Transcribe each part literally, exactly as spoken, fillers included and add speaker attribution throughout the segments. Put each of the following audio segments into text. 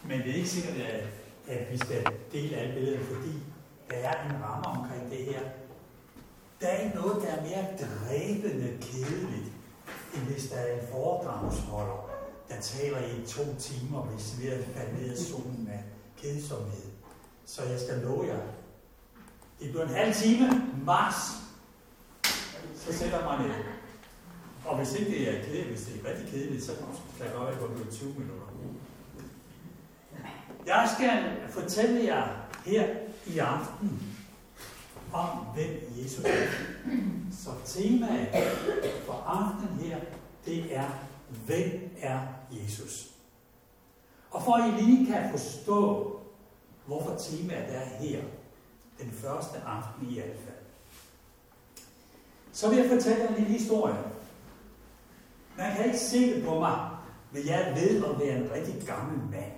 Speaker 1: Men det er ikke sikkert, at, at vi skal dele alle billederne, fordi der er en ramme omkring det her. Der er ikke noget, der er mere dræbende kedeligt, end hvis der er en foredragsholder, der taler i to timer, hvis vi er faldet ned af solen af kedsomhed. Så jeg skal love jer, det bliver en halv time, max. Så sætter man ned. Og hvis ikke det er kedeligt, hvis det er rigtig kedeligt, så kan jeg godt være, at det bliver tyve minutter. Jeg skal fortælle jer her i aften om, hvem Jesus er. Så temaet for aftenen her, det er, hvem er Jesus? Og for at I lige kan forstå, hvorfor temaet er her, den første aften i hvert fald, så vil jeg fortælle jer en lille historie. Man kan ikke se det på mig, men jeg ved at være en rigtig gammel mand.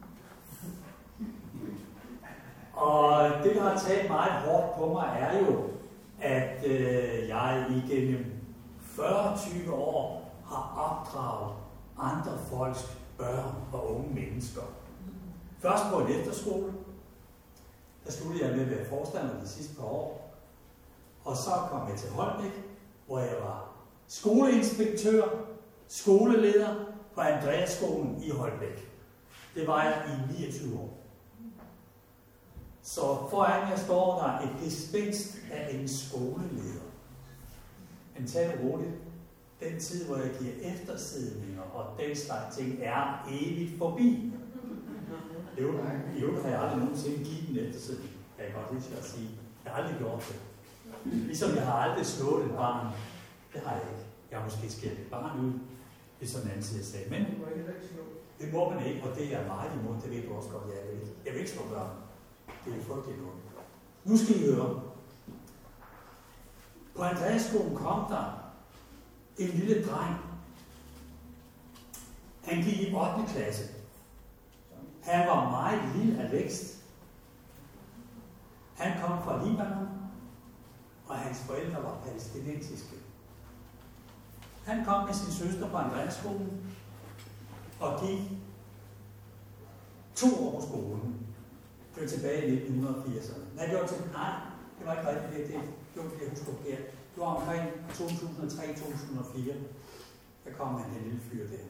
Speaker 1: Og det, der har taget meget hårdt på mig, er jo, at øh, jeg igennem fyrre til tyve år har opdraget andre folks børn og unge mennesker. Først på en efterskole. Der studerede jeg med at være forstander de sidste par år. Og så kom jeg til Holbæk, hvor jeg var skoleinspektør, skoleleder på Andreasskolen i Holbæk. Det var jeg i niogtyve år. Så foran jer står der et dispenst af en skoleleder. Men tag det roligt. Den tid, hvor jeg giver eftersidninger og den slags ting, er evigt forbi. Jo, jo har jeg aldrig nogensinde givet en eftersidning. Jeg kan godt lige at sige. Jeg har aldrig gjort det. Ligesom jeg har aldrig slået et barn. Det har jeg ikke. Jeg har måske skældt et barn ud. Det er sådan en anden side af sagen. Men det må man ikke, og det er meget imod. Det ved du også godt, jeg vil ikke. Jeg vil ikke slå børn. Det er frygteligt noget. Nu skal I høre. På Andreasskolen kom der en lille dreng. Han gik i ottende klasse. Han var meget lille af vækst. Han kom fra Libanon, og hans forældre var palæstinensiske. Han kom med sin søster på Andreasskolen og gik to år på skolen. Det var tilbage i nitten firserne. Nej, det var til, nej, det var ikke rigtigt det. Det var det, jeg husker her. Det var omkring to tusind og tre til to tusind og fire. Der kom han en lille fyr der.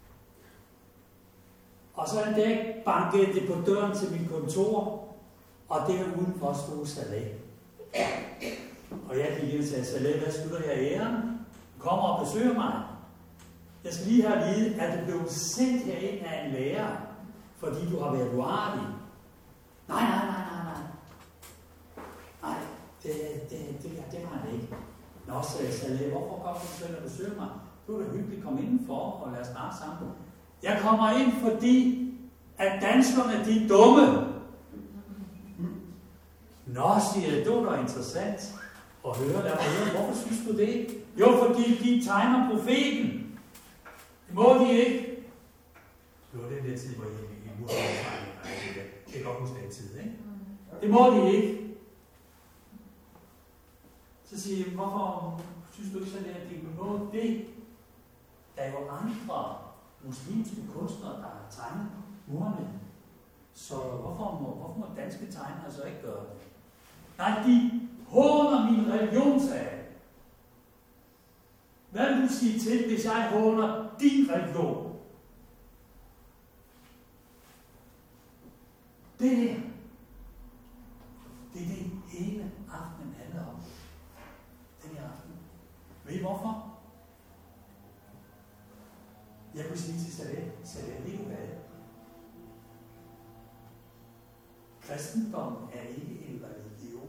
Speaker 1: Og så en dag bankede det på døren til mit kontor, og der udenfor stod Saleh. Og jeg gik ind og sagde, Saleh, hvad skylder jeg æren? Du kommer og besøger mig. Jeg skal lige have at vide, at du blev sendt herind af en lærer, fordi du har været uartig. Nej, nej, nej, nej, nej. Nej, det, det, det, det var han ikke. Nå, sagde Saleh, hvorfor kommer du selv og besøger mig? Du er da hyggeligt, kom indenfor og lad os snakke sammen. Jeg kommer ind, fordi at danskerne, de er dumme. Nå, siger jeg, det var da interessant at høre. Lad mig høre, hvorfor synes du det? Jo, fordi de tegner profeten. Det må de ikke. Det var den der tid, hvor I, I måtte have det er godt huske den tid, ikke? Det må de ikke. Så siger jeg, hvorfor synes du ikke sådan, at de må det? Der er jo andre muslimske kunstnere, der har tegnet murene. Så hvorfor må, hvorfor må danske tegnere så ikke gøre det? Nej, de håner min religion, sagde jeg. Hvad vil du sige til, hvis jeg håner din religion? Det her, det er det hele aftenen handler om. Den her aften. Ved I hvorfor? Jeg kunne sige til Saleh, Saleh, ved du hvad? Kristendommen er ikke en religion.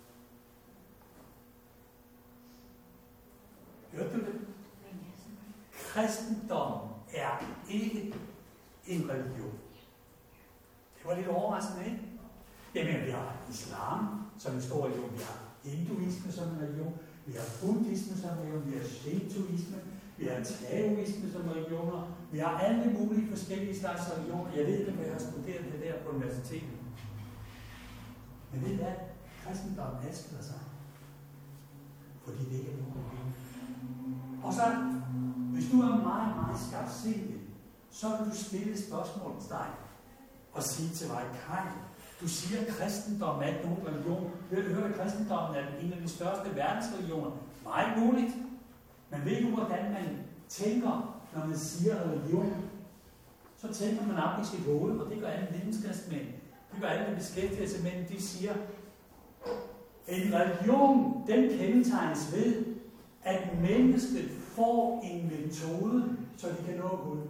Speaker 1: Hørte du det? Kristendommen er ikke en religion. Det var lidt overraskende, ikke? Jamen, vi har islam som en stor religion, vi har hinduisme som en religion, vi har buddhisme som en religion, vi har shintoisme, vi har taoisme som religioner, vi har alle mulige forskellige slags religioner. Jeg ved det, når jeg har studeret det der på universitetet. Men ved I hvad? Kristendommen adskiller sig. Fordi det ikke er nogen religion. Og så, hvis du er meget, meget skarpsindig, så vil du stille spørgsmål til dig. og sige til mig, Kai, du siger, at kristendom er ikke nogen religion. Vil du høre, at kristendommen er en af de største verdensreligioner? Meget muligt. Men ved du, hvordan man tænker, når man siger religion? Så tænker man op i sit hoved, og det gør alle videnskabsmænd. Det gør alle, der beskæftiger sig med, de siger, en religion, den kendetegnes ved, at mennesket får en metode, så de kan nå Gud.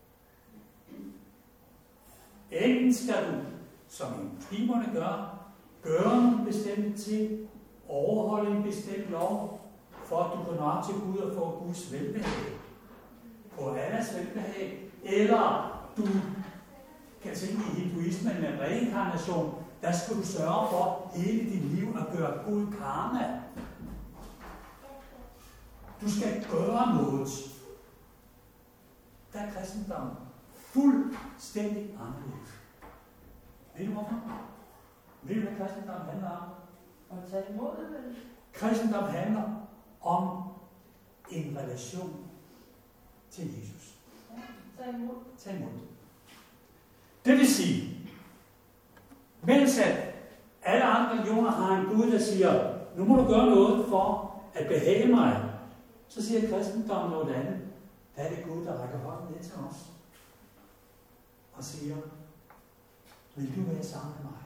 Speaker 1: Enten skal du, som muslimerne gør, gøre nogle bestemte ting, overholde en bestemt lov, for at du kan nå op til Gud og få Guds velbehag, på Allahs velbehag, eller du kan tænke i hinduismen med reinkarnation, der skal du sørge for hele dit liv at gøre god karma. Du skal gøre noget. Der er kristendommen fuldstændig anderledes. Ved du hvorfor? Ved du, hvad kristendom handler om?
Speaker 2: Om at tage imod det?
Speaker 1: Kristendom handler om en relation til Jesus.
Speaker 2: Ja, tag imod.
Speaker 1: Tag imod. Det vil sige, mens at alle andre religioner har en Gud, der siger, nu må du gøre noget for at behage mig, så siger kristendommen noget andet. Der er det Gud, der rækker hånden ned til os og siger, vil du være sammen med mig?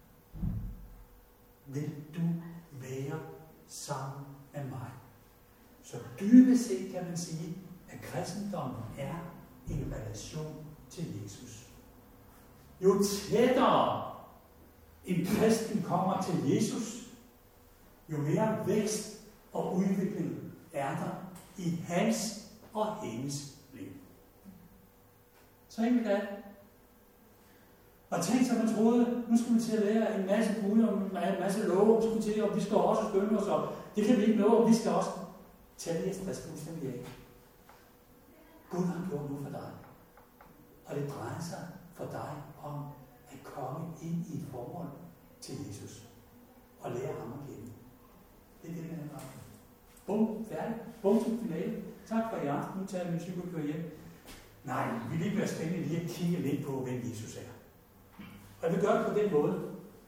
Speaker 1: Vil du være sammen med mig? Så dybest set kan man sige, at kristendommen er en relation til Jesus. Jo tættere en kristen kommer til Jesus, jo mere vækst og udvikling er der i hans og hendes liv. Så enkelt er det. Og tænk sig, man troede, nu skal vi til at lære en masse bud og en masse love, og vi, til, og vi skal også skynde os op. Det kan vi ikke nå, og vi skal også tage det stress fuldstændig af. Gud har gjort nu for dig. Og det drejer sig for dig om at komme ind i et forhold til Jesus og lære ham at kende. Det er det, det handler om. Bum, færdig. Bum til finale. Tak for i aften. Nu tager min cykel og kører hjem. Nej, vi vil ikke være spændende lige at kigge lidt på, hvem Jesus er. Og jeg vil gøre det på den måde,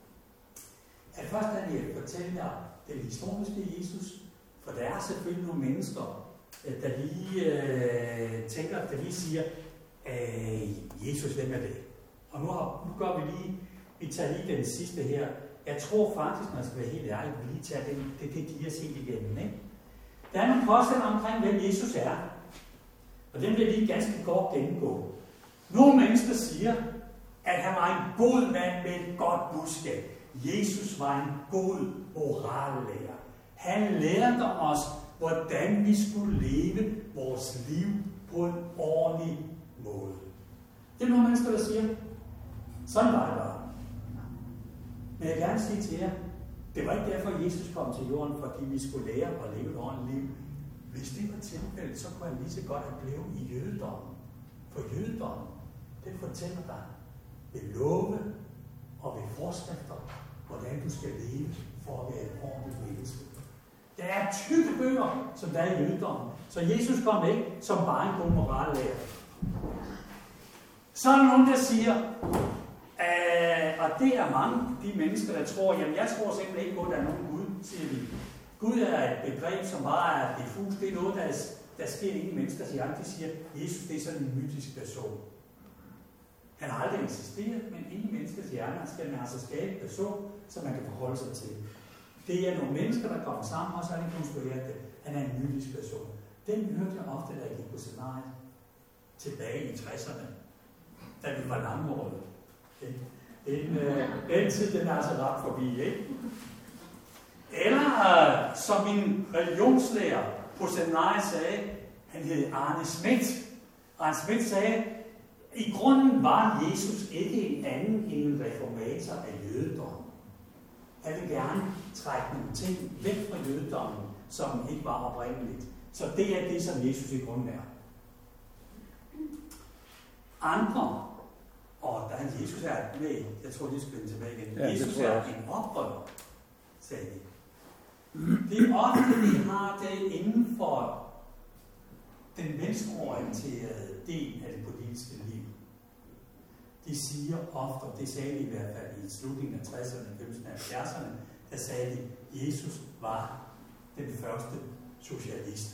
Speaker 1: at først er jeg fortælle jer den historiske Jesus, for der er selvfølgelig nogle mennesker, der lige øh, tænker, der lige siger, øh, Jesus, hvem er det? Og nu, har, nu gør vi lige, vi tager lige den sidste her. Jeg tror faktisk, man skal være helt ærlig, vi lige tager den, det, det giver os helt igennem. Ikke? Der er nogle påstande omkring, hvem Jesus er. Og den vil jeg lige ganske kort gennemgå. Nogle mennesker siger, at han var en god mand med et godt budskab. Jesus var en god morallærer. Han lærte os, hvordan vi skulle leve vores liv på en ordentlig måde. Det er nogle mennesker, der siger, sådan var det bare. Men jeg vil gerne sige til jer, det var ikke derfor, Jesus kom til jorden, fordi vi skulle lære at leve et ordentligt liv. Hvis det var tilfældet, så kunne han lige så godt have blevet i jødedommen. For jødedommen, det fortæller dig ved love og ved forskrifter, hvordan du skal leve for at være et ordentligt menneske. Der er tykke bøger, som der er i jødedommen. Så Jesus kom ikke som bare en god morallærer. Så er der nogen, der siger, øh, og det er mange de mennesker, der tror, jamen jeg tror simpelthen ikke på, at der er nogen Gud, siger de. Gud er et begreb, som bare er diffus. Det er noget, der, er, der sker ikke i menneskers hjerne. De siger, Jesus det er sådan en mytisk person. Han har aldrig eksisteret, men ingen menneskers hjerne skal man altså skabe en person, som man kan forholde sig til. Det er nogle mennesker, der kommer sammen, og så har de konstrueret det. Han er en mytisk person. Den hørte jeg ofte, da jeg gik på seminariet tilbage i tresserne, da vi var langhårede. Den, den, øh, den tid, den er altså ret forbi, ikke? Eller øh, som min religionslærer på seminariet sagde, han hed Arne Schmidt. Arne Schmidt sagde, i grunden var Jesus ikke en anden end en reformator af jødedommen. Han vil gerne trække nogle ting væk fra jødedommen, som ikke var oprindeligt. Så det er det, som Jesus i grunden er. Andre, og der er Jesus er med, jeg tror, de skal vende tilbage igen. Ja, Jesus er en oprører, sagde de. Det er ofte, vi har det inden for den venstreorienterede del af det politiske liv. de siger ofte, og det sagde de i hvert fald i slutningen af tresserne, halvfemserne og halvfjerdserne, der sagde de, at Jesus var den første socialist.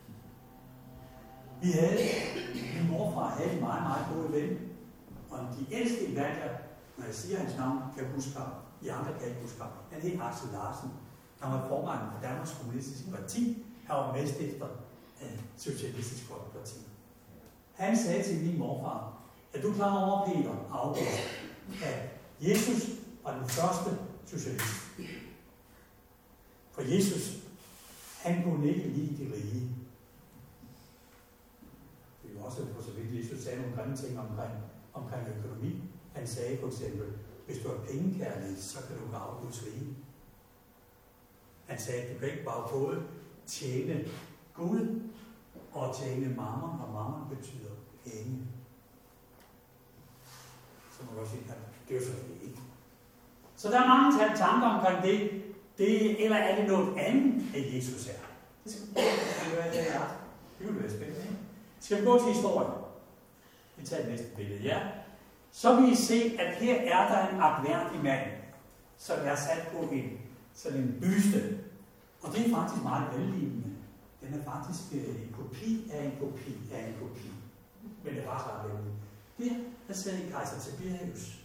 Speaker 1: Vi havde, min morfar havde en meget, meget god ven, og de ældste i verden, når jeg siger hans navn, kan huske ham, de andre kan ikke huske ham. Han hed Axel Larsen. Han var formanden for Danmarks Kommunistiske Parti. Han var medstifter af Socialistisk Folkeparti. Han sagde til min morfar, at du er klar over, Peter August, at Jesus var den første socialist. For Jesus, han kunne ikke lide de rige. Det er jo også for så vidt, Jesus sagde nogle grimme ting omkring, omkring økonomi. Han sagde for eksempel, hvis du har pengekærlighed, så kan du gå Guds rige. Han sagde, at du kan ikke bare både tjene Gud og tjene mammon, og mammon betyder penge. Så må du også sige, at det er jo så det ikke. Så der er mange tanker omkring det, det, eller er det noget andet, at Jesus er? Det skal vi prøve at det er. Det vil være spændende, ikke? Skal vi gå til historien? Vi tager det næste billede, ja. Så vil I se, at her er der en agtværdig mand, som er sat på en, sådan en byste. Og det er faktisk meget vellignende. Den er faktisk en kopi af en kopi af en kopi. Men det er faktisk ret vellignende. Her, der sidder en kejser Tiberius.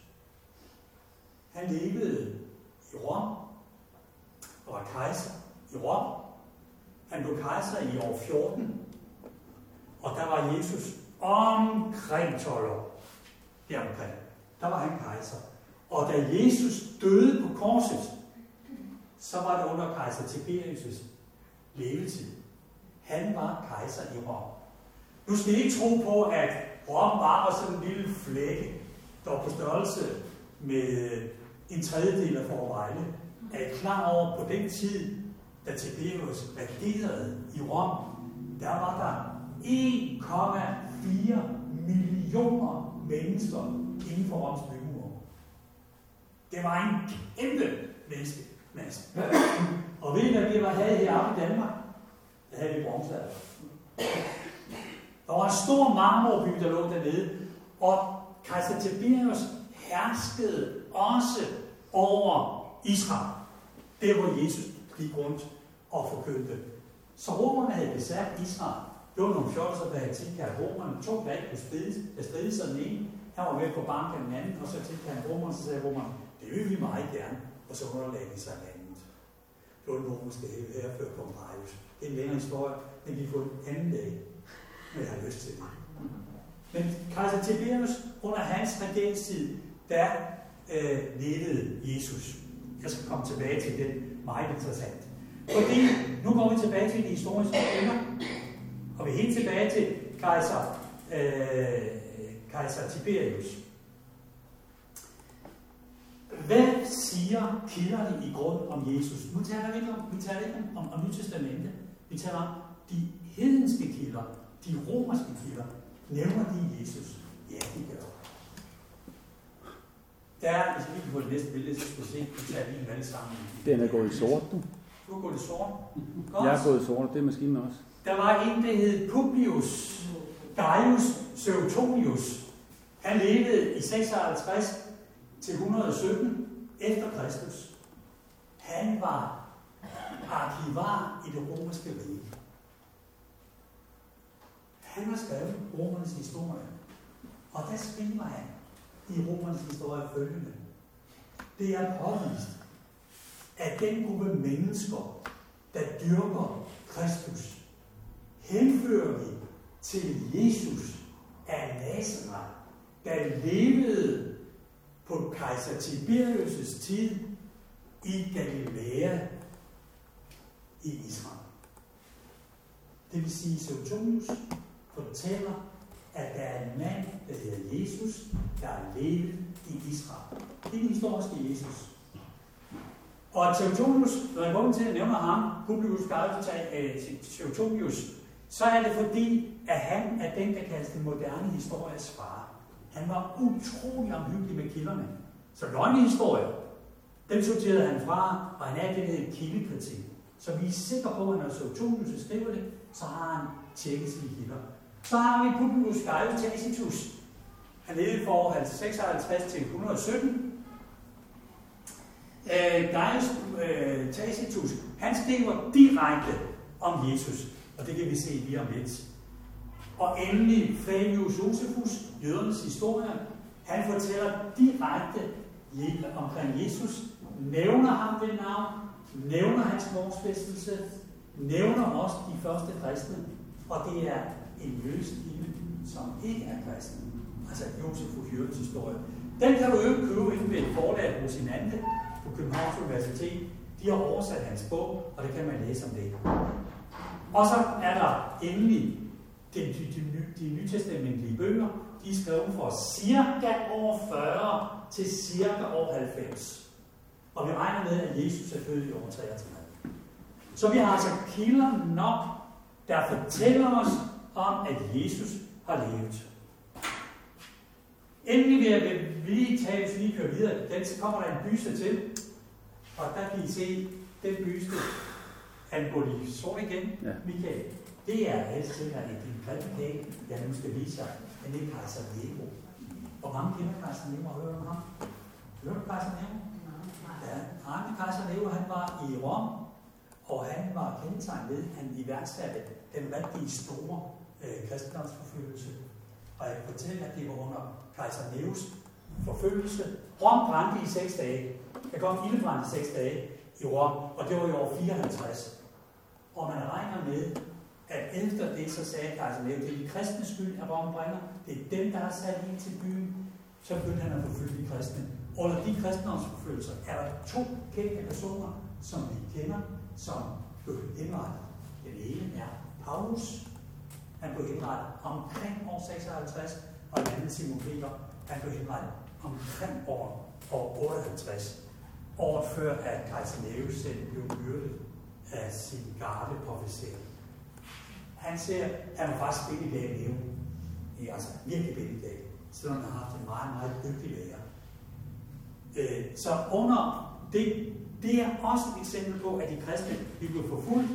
Speaker 1: Han levede i Rom, og var kejser i Rom. Han blev kejser i år fjorten, og der var Jesus omkring tolv år. Deromkring. Der var han kejser. Og da Jesus døde på korset, så var det under kejser Tiberius' levetid. Han var kejser i Rom. Nu skal I ikke tro på, at Rom bare var sådan en lille flække, der var på størrelse med en tredjedel af Fårevejle. Er I klar over, på den tid, da Tiberius regerede i Rom, der var der en komma fire millioner mennesker inden for Roms bymure. Det var en kæmpe menneskemasse. Og ved I, hvad vi havde heroppe i Danmark? Der havde vi bronzealder. Der var en stor marmorby, der lå dernede, og kejser Tiberius herskede også over Israel. Der, hvor Jesus gik rundt og forkyndte. Så romerne havde besat Israel. Det var nogle fjolser, der havde tilkaldt romerne. To der ikke kunne stride sig den ene. Han var med på banken den anden, og så tilkaldte romerne, så sagde romerne, det vil vi meget gerne. Og så underlagde de sig landet. Det var den romerske herrefører Pompejus. Det er en længere historie, men vi får en anden dag, når jeg har lyst til det. Men kejser Tiberius, under hans regeringstid, der øh, levede Jesus. Jeg skal komme tilbage til det. Meget interessant. Fordi nu går vi tilbage til de historiske kilder, og vi er helt tilbage til kejser, øh, kejser Tiberius. Hvad siger kilderne i grund om Jesus? Nu taler vi ikke om, vi taler ikke om, om Nytestamentet. Vi taler om de hedenske kilder, de romerske kilder. Nævner de Jesus? Ja, de gør. Der er, hvis vi kan få det næste billede, så skal vi se, vi tager lige en alle sammen.
Speaker 3: Den er gået i sort, du.
Speaker 1: Du har gået i sort?
Speaker 3: Godt. Jeg er gået i sort, det er maskinen også.
Speaker 1: Der var en, der hed Publius Gaius Suetonius. Han levede i seksoghalvtreds til et hundrede og sytten efter Kristus. Han var arkivar i det romerske rige. Han har skrevet romernes historie. Og der skriver han i romernes historie følgende. Det er påvist, at den gruppe mennesker, der dyrker Kristus, henfører vi til Jesus af Nazareth, der levede på kejser Tiberius' tid i Galilea i Israel. Det vil sige, at Suetonius fortæller, at der er en mand, der hedder Jesus, der har levet i Israel. Det er den historiske Jesus. Og Suetonius, når jeg går til at nævne ham, Publius Suetonius, så er det fordi, at han er den, der kaldes den moderne histories far. Han var utrolig omhyggelig med kilderne. Så løgnehistorier, dem sorterede han fra, og han er det, der hedder kildekritik. Så vi er sikre på, at når Suetonius skriver det, så har han tjekket sine kilder. Så har vi Publius Gaius Tacitus. Han levede fra seksoghalvtreds til et hundrede og sytten. Øh, Gaius øh, Tacitus, han skriver direkte om Jesus, og det kan vi se lige om lidt. Og endelig Flavius Josephus, jødernes historie, han fortæller direkte omkring Jesus, nævner ham ved navn, nævner hans korsfæstelse, nævner også de første kristne, og det er en jødisk kilde, som ikke er kristen. Altså Josephus jødens historie. Den kan du jo købe inde ved et forlag hos Rosinante på Københavns Universitet. De har oversat hans bog, og det kan man læse om det. Og så er der endelig de, de, de, de nytestamentlige bøger. De er skrevet fra cirka år fyrre til cirka år halvfems. Og vi regner med, at Jesus er født i år treogtredive. Så vi har altså kilder nok, der fortæller os om, at Jesus har levet. Endelig vil jeg lige tage, hvis vi lige kører videre, den, så kommer der en byste til. Og der kan I se, den byste, han går lige sort igen, ja. Michael. Det er helst til, at det er en prædikat, jeg nu skal vise jer, men det er Kejser Nero. Hvor mange kender Kejser Nero og hører om ham? Hører du Kejser Nero? Ja, Arne Kejser Nero, han var i Rom, og han var kendetegnet ved, at han iværksatte den rigtig store øh, kristendomsforfølgelse. Og jeg kan fortælle, at det var under Kejser Neros forfølgelse. Rom brændte i seks dage. Der kom ildebrand i seks dage i Rom, og det var i år fireoghalvtreds. Og man regner med, at efter det, så sagde Kejser Nero, det er de kristne skyld, at Rom brænder. Det er dem, der har sat ind til byen. Så begyndte han at forfølge de kristne. Under de kristendomsforfølgelser er der to kendte personer, som vi kender, som blev indrettet. Den ene er Paulus. Han blev indrettet omkring år seksoghalvtreds, og den anden Simon Peter, han blev indrettet omkring år, år otteoghalvtreds. Året før, at Kejser Nero selv blev myrdet af sin gardeprofessor. Han ser, han var faktisk Benedikt Nero. Det er altså virkelig Benedikt, selvom han har haft en meget, meget dygtig lærer. Øh, så under det, det er også et eksempel på, at de kristne blev forfulgt.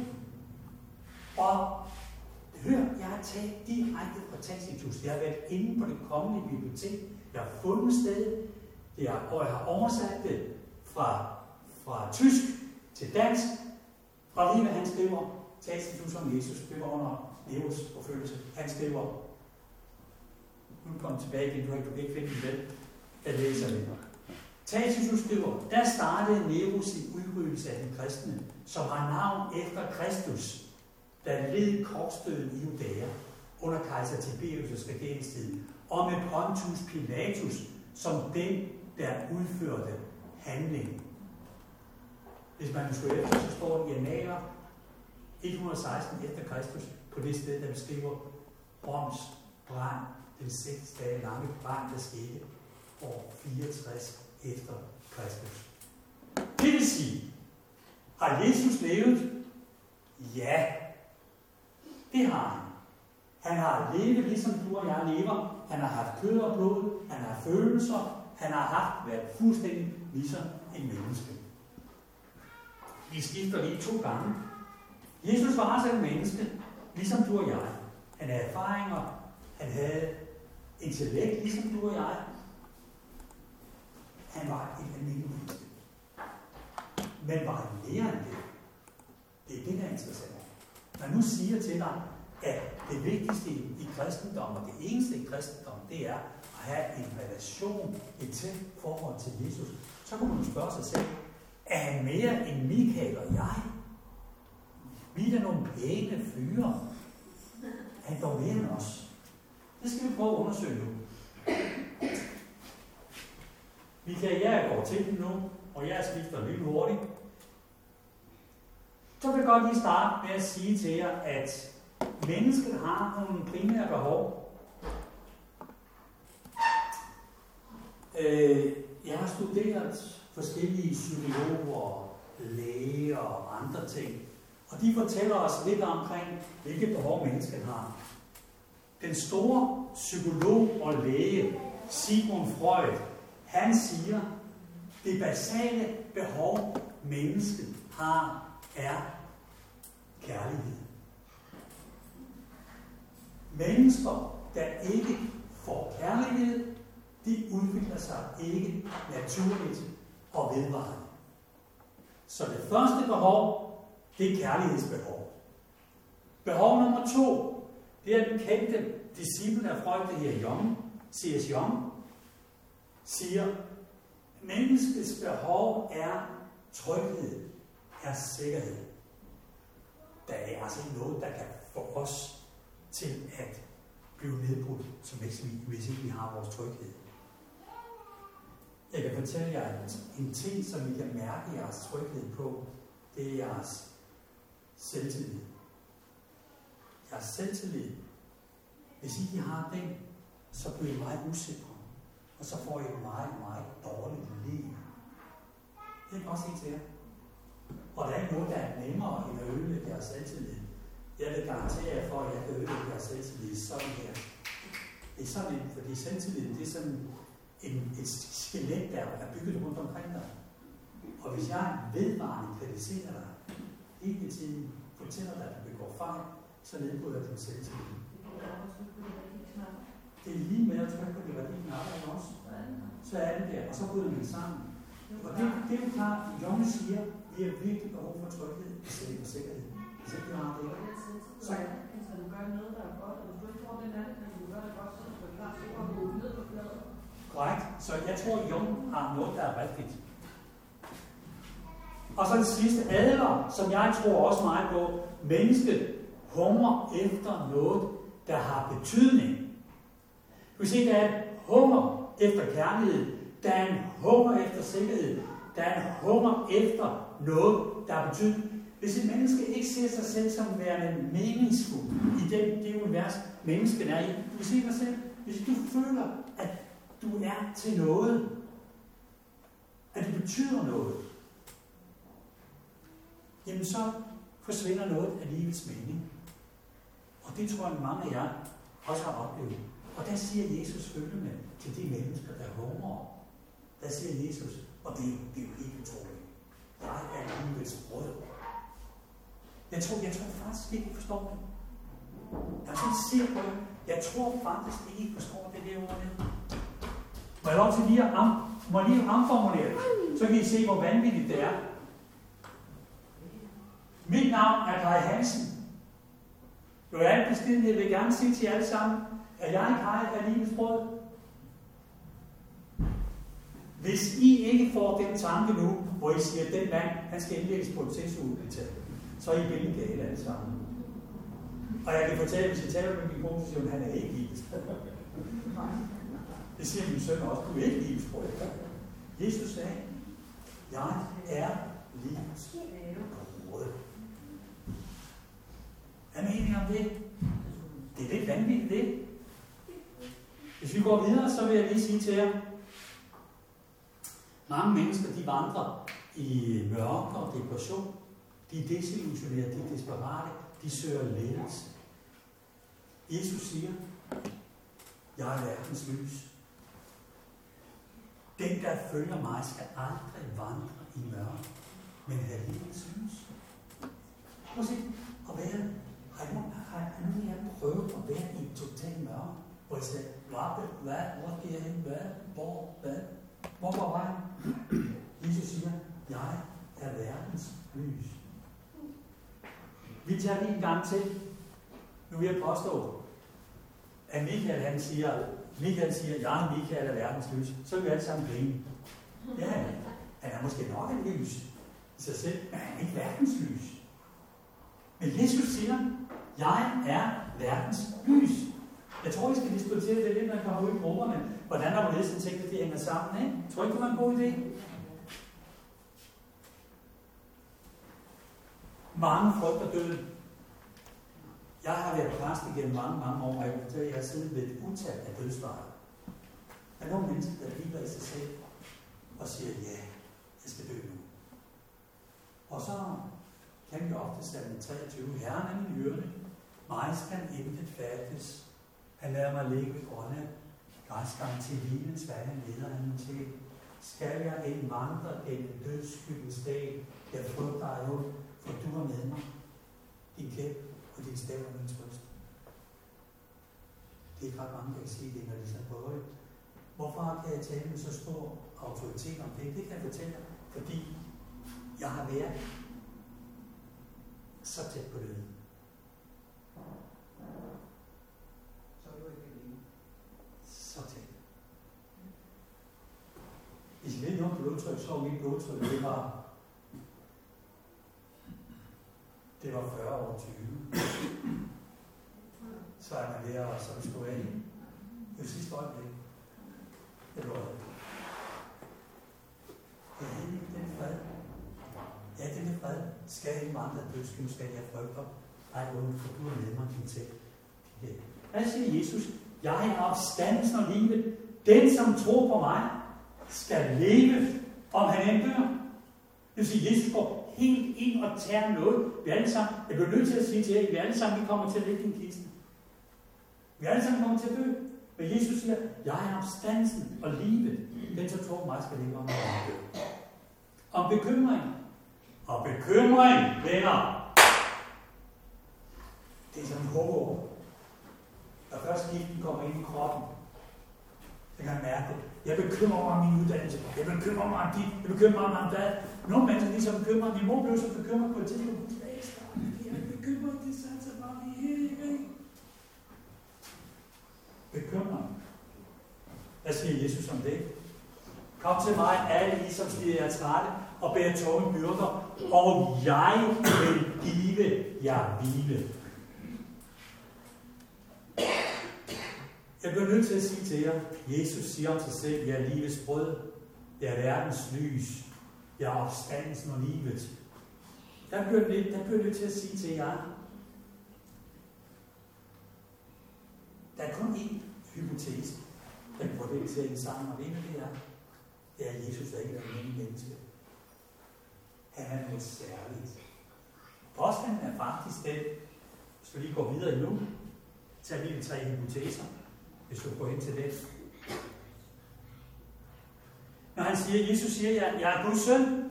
Speaker 1: Og hør, jeg har taget direkte fra Tacitus. Jeg har været inde på det kongelige bibliotek. Jeg har fundet stedet, jeg har, og jeg har oversat det fra, fra tysk til dansk. Og lige hvad han skriver, Tacitus om Jesus, skriver under Neros forfølgelse. Han skriver, nu kommer tilbage igen, du kan ikke finde den vel. Jeg læser det. Tacitus skriver, der startede Nero sin udryddelse af den kristne, som har navn efter Kristus, der led korsdøden i Judæa under kejser Tiberius' regeringstid, og med Pontius Pilatus som den, der udførte handling. Hvis man skulle efter, så står det i Annaler et hundrede og seksten efter Kristus, på det sted, der beskriver Roms brand, den seks dage lange brand, der skete år fireogtres efter Kristus. Det vil sige, har Jesus levet? Ja, det har han. Han har levet ligesom du og jeg lever. Han har haft kød og blod. Han har følelser. Han har haft været fuldstændig ligesom en menneske. Vi skifter lige to gange. Jesus var altså en menneske, ligesom du og jeg. Han havde erfaringer. Han havde intellekt, ligesom du og jeg. Han var et almindeligt menneske. Men var han mere end det? Det er det, der er interessant. Når nu siger til dig, at det vigtigste i kristendom, og det eneste i kristendom, det er at have en relation, et tæt forhold til Jesus, så kan man spørge sig selv, er han mere end Michael og jeg? Vi er da nogle pæne fyre. Han dog mere end os. Det skal vi prøve at undersøge nu. Michael, jeg går til den nu, og jeg skifter lidt hurtigt. Så vil jeg godt lige starte med at sige til jer, at mennesket har nogle primære behov. Øh, jeg har studeret forskellige psykologer, læger og andre ting, og de fortæller os lidt omkring, hvilke behov mennesket har. Den store psykolog og læge, Sigmund Freud, han siger, det basale behov, mennesket har, er kærlighed. Mennesker, der ikke får kærlighed, de udvikler sig ikke naturligt og vedvarende. Så det første behov, det er kærlighedsbehov. Behov nummer to, det er den kendte disciple af Freud, der hedder Jung, C S Jung, siger, menneskets behov er tryghed, er sikkerhed. Der er altså ikke noget, der kan få os til at blive nedbrudt, som hvis, vi, hvis ikke vi har vores tryghed. Jeg kan fortælle jer en ting, som I kan mærke jeres tryghed på, det er jeres selvtillid. Jeres selvtillid, hvis I ikke har den, så bliver I meget usikre, og så får I et meget, meget dårligt liv. Det kan også ikke til jer. Og der er ikke noget, der er nemmere end at ødelægge jeres selvtillid. Jeg vil garantere jer for, at jeg kan ødelægge jeres selvtillid sådan her. Det er sådan en, fordi selvtillid, det er sådan en, et skelet, der er bygget rundt omkring dig. Og hvis jeg vedvarende kritiserer dig, hele tiden fortæller dig, at du begår fejl, så nedbryder din selvtillid. Det er lige med at trykke på de værdiknapper også. Så er det der, og så bryder man sammen. Og det, det er jo klart, at Jung siger, at vi har virkelig behov for tryghed og sikkerhed. Hvis ikke vi har det, så kan
Speaker 2: du gør noget, der er godt, og hvis du ikke får den anden, kan du gøre det godt, så er du klar til at gå ned på fladet.
Speaker 1: Korrekt. Så jeg tror, at Jung har noget, der er rigtigt. Og så det sidste adler, som jeg tror også meget på, mennesket hungrer efter noget, der har betydning. Du kan se, der er en hunger efter kærlighed, der er en hunger efter sikkerhed, der er en hunger efter noget, der har betydning. Hvis et menneske ikke ser sig selv som værende meningsfuld i det, det univers, mennesken er i, du kan se dig selv, hvis du føler, at du er til noget, at det betyder noget, jamen så forsvinder noget af livets mening. Og det tror jeg, mange af jer også har oplevet. Og der siger Jesus følgende til de mennesker, der hungrer. Der siger Jesus, og det er, det er jo helt utroligt. Jeg er livets brød. Jeg tror, jeg tror faktisk ikke, I forstår det. Jeg er sådan sikker på det. Jeg tror faktisk ikke, I forstår det der ord. Må jeg lov til lige at, am, må jeg lige omformulere det, så kan I se, hvor vanvittigt det er. Mit navn er Kai Hansen. Du er alt beskeden, jeg vil gerne sige til jer alle sammen, at jeg ikke har af livets brød. Hvis I ikke får den tanke nu, hvor I siger, at den mand, han skal indlægges på et sindssygehospital, så er I vildt gale alle sammen. Og jeg kan fortælle, hvis jeg taler med min kone, så siger hun, han er ikke livets brød. Det siger min søn også, du er ikke livets brød. Jesus sagde, jeg er livets brød. Hvad mener I om det? Det er lidt vanvittigt, det. Hvis vi går videre, så vil jeg lige sige til jer, mange mennesker, de vandrer i mørke og depression. De er desillusionerede, de er desperate, de søger lettelse. Jesus siger, jeg er verdens lys. Den, der følger mig, skal aldrig vandre i mørke, men have livets lys. Prøv at se, og være, har nogen af jer prøvet at være i et totalt mørke, hvor jeg siger, hvad, hvad, hvor skal jeg hen, hvad, hvor, hvad, hvor går vejen? Jesus siger, jeg er verdens lys. Vi tager lige en gang til. Nu vil jeg påstå, at Michael han siger, Michael siger, jeg er Michael er verdens lys. Så er vi alle sammen grine. Ja, han er måske nok et lys i sig selv, men han er ikke verdens lys. Men Jesus siger, jeg er verdens lys. Jeg tror, vi skal diskutere det lidt, når jeg kommer ud i grupperne. Hvordan der må læse en ting, at de hænger sammen, ikke? Jeg tror ikke, det var en god idé. Mange frygter døden. Jeg har været præst igennem mange, mange år, og jeg kan fortælle, at jeg har siddet ved et utal af dødsveje. Der er nogle mennesker, der hviler i sig selv og siger, ja, jeg skal dø nu. Og så kan vi ofte salme treogtyve, Herren er min hyrde, mig skal intet fattes. Han lader mig ligge ved grønne græsgang til hvilens vand, leder han mig til. Skal jeg en vandre gennem dødsskyggens dag, jeg frygter dig jo, for du er med mig. Din kæp og din stav er min trøst. Det er ikke ret mange, der kan sige det, når de så prøver det. Hvorfor kan jeg tale med så stor autoritet om det? Det kan jeg fortælle dig, fordi jeg har været så tæt på det.
Speaker 2: Så er du ikke alene.
Speaker 1: Så tæt. Hvis I ved noget blodtryk, så var mit blodtryk, det var, det var fyrre over tyve. Så er man der, og så stod af. Det var sidste øjeblik. Det var det. Ja, den fred. Ja, den er fred. Skal jeg ikke andre dødskyld, skal jeg frygte. Ej, uden for du er med mig, din ting. Hvad siger Jesus? Jeg er opstandelsen og livet. Den, som tror på mig, skal leve, om han end dør. Det vil sige, at Jesus går helt ind og tager noget. Vi alle sammen, jeg bliver nødt til at sige til jer, vi alle sammen vi kommer til at ligge i en kiste. Vi alle sammen kommer til at dø. Men Jesus siger, jeg er opstandelsen og livet. Den, som tror på mig, skal leve, om han dør. Om bekymring. Og bekymring, venner. Det er sådan en hård. Når først giften kommer ind i kroppen, så kan jeg mærke det. Jeg bekymrer mig om min uddannelse. Jeg bekymrer mig om dit. Jeg bekymrer mig om hvad. Nogle mennesker ligesom bekymrer. Min mor blev så bekymret på et tidspunkt. Jeg er bekymret, det satser bare lige her. Bekymring. Hvad siger Jesus om det? Kom til mig, alle I, som slider jer trætte og bærer tunge byrder, og jeg vil give jer hvile. Jeg bliver nødt til at sige til jer, Jesus siger om sig selv, jeg er livets brød, jeg er verdens lys, jeg er opstandelsen og livet. Der bliver jeg nødt, bliver nødt til at sige til jer, der er kun én hypotese, der kan få det til at hænge sammen, og det er, det er Jesus, der ikke er en menneske. Han er noget særligt. Påstanden er faktisk den, hvis vi lige går videre endnu, tager vi de tre hypoteser, hvis du går ind til det. Når han siger, Jesus siger, jeg, jeg er Guds søn,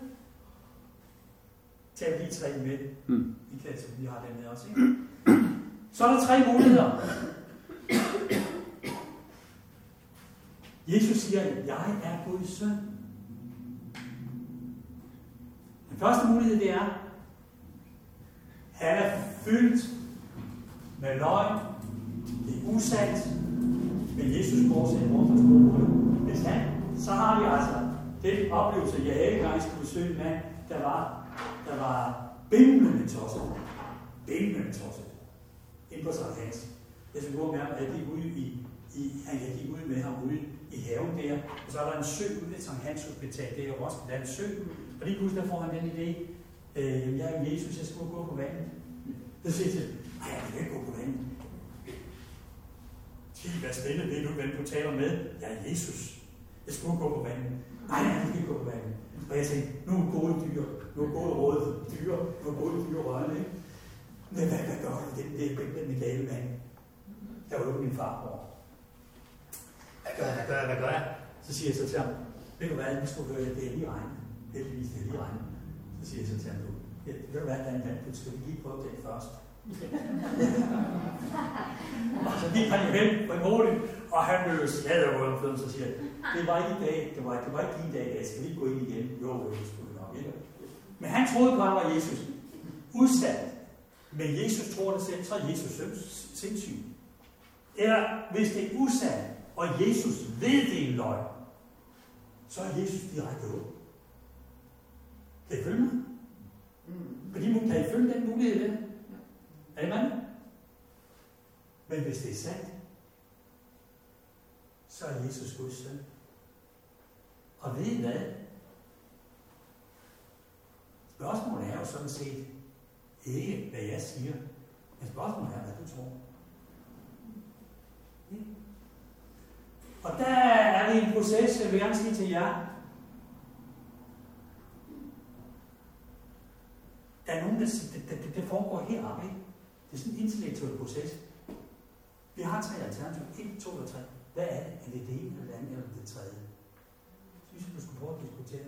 Speaker 1: tager vi de tre med. Mm. I kan altså, vi har den med også, ikke? Så er der tre muligheder. Jesus siger, jeg er Guds søn. Den første mulighed, det er, han er fyldt med løgn, det er usandt, men Jesus går selv rundt og tror på det. Hvis han, så har vi altså den oplevelse, jeg ikke engang skulle besøge en mand, der var, der var bimlende tosset. Bimlende tosset. Inden på Sankt Hans. Jeg skal gå med ham, at jeg gik ud i, i, han jeg gik ud med ham ude i haven der, og så er der en sø ude i Sankt Hans hospital, det er jo også der er en sø, og lige pludselig der får han den idé, øh, jeg er Jesus, jeg skal gå på vandet. Så siger jeg, nej, jeg kan ikke gå på vandet. Gee, hvad spændende, ved du, hvem du taler med? Jeg er Jesus. Jeg skal gå på vandet. Nej, jeg kan ikke gå på vandet. Og jeg tænkte, nu er gode dyr, nu er gode røde dyr, nu er gode dyr rørende, ikke? Men hvad, hvad gør du? Det, det er den med gale mand. Jeg var jo min farbror. Hvad gør jeg, hvad gør jeg, hvad gør jeg? Så siger jeg så til ham, ved du hvad, nu skal du høre, det er lige regnet. Heldigvis, det er lige regnet. Så siger jeg så til ham, ved du hvad, der er en vandput, skal vi lige prøve den først? Og så gik han jo hen på en hurtigt, og han blev sladerrød, så siger jeg, det var ikke i dag, det var, det var ikke din dag, jeg skal lige gå ind igen. Jo, det skulle det nok, ikke? Men han troede på, at han var Jesus. Udsat. Men Jesus tror det selv, så er Jesus sindssyg. Eller hvis det er usandt, og Jesus ved, det er en løgn, så er Jesus direkte åben. Kan I følge mig? Fordi kan I følge den mulighed der? Amen? Men hvis det er sandt, så er Jesus Guds søn. Og ved I hvad? Spørgsmålet er jo sådan set ikke, hvad jeg siger, men spørgsmålet er, hvad du tror. Ja. Og der er vi i en proces, jeg vil gerne sige til jer. Der er nogen, der siger, det, det, det foregår heroppe, ikke? Det er sådan en intellektuel proces. Vi har tre alternativer. et, to eller tre. Hvad er det? Er det det ene, eller det andet, eller det tredje? Så synes jeg, du skulle prøve at diskutere.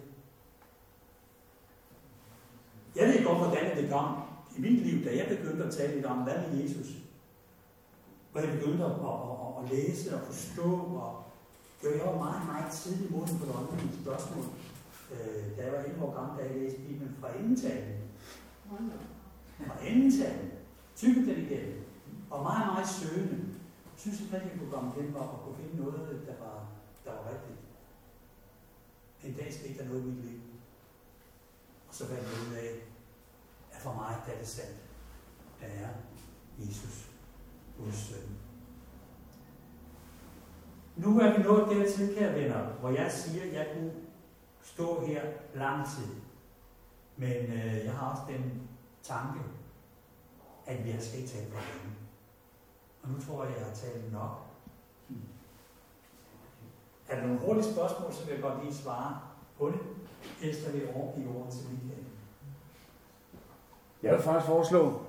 Speaker 1: Jeg ved godt, hvordan det kom i mit liv, da jeg begyndte at tale lidt om, hvad med Jesus? Hvor jeg begyndte at, at, at, at læse og forstå, og Jo, jeg var meget, meget tidlig moden på det åndelige spørgsmål. Øh, da jeg var elleve år gammel, da jeg læste Bibelen fra endetalen. Fra endetalen. Tykke den igennem. Og meget, meget søgende. Jeg synes ikke, at jeg kunne komme hjem og kunne finde noget, der var, der var rigtigt. En dag skete der noget i mit liv. Og så fandt jeg ud af, at for mig der er det sandt. Der er Jesus, Guds søn. Nu er vi nået dertil, kære venner, hvor jeg siger, at jeg kunne stå her lang tid. Men øh, jeg har også den tanke, at vi skal ikke tale på det. Og nu tror jeg, at jeg har talt nok. Er der nogle hurtige spørgsmål, så vil jeg godt lige svare på det, ellers vil jeg overgive over til Michael.
Speaker 3: Jeg vil faktisk foreslå,